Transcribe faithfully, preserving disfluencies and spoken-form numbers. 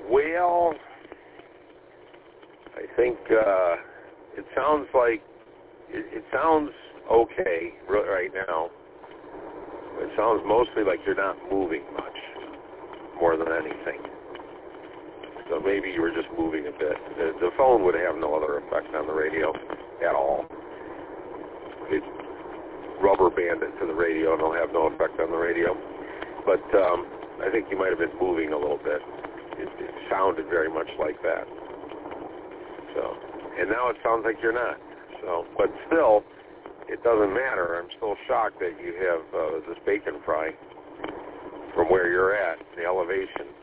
Well, I think uh, it sounds like it, it sounds okay right now. It sounds mostly like you're not moving much, more than anything. So maybe you were just moving a bit. The, the phone would have no other effect on the radio at all. It rubber band it to the radio and it'll have no effect on the radio. But um, I think you might have been moving a little bit. It, it sounded very much like that. So, and now it sounds like you're not. So, but still, it doesn't matter. I'm still shocked that you have uh, this bacon fry from where you're at, the elevation.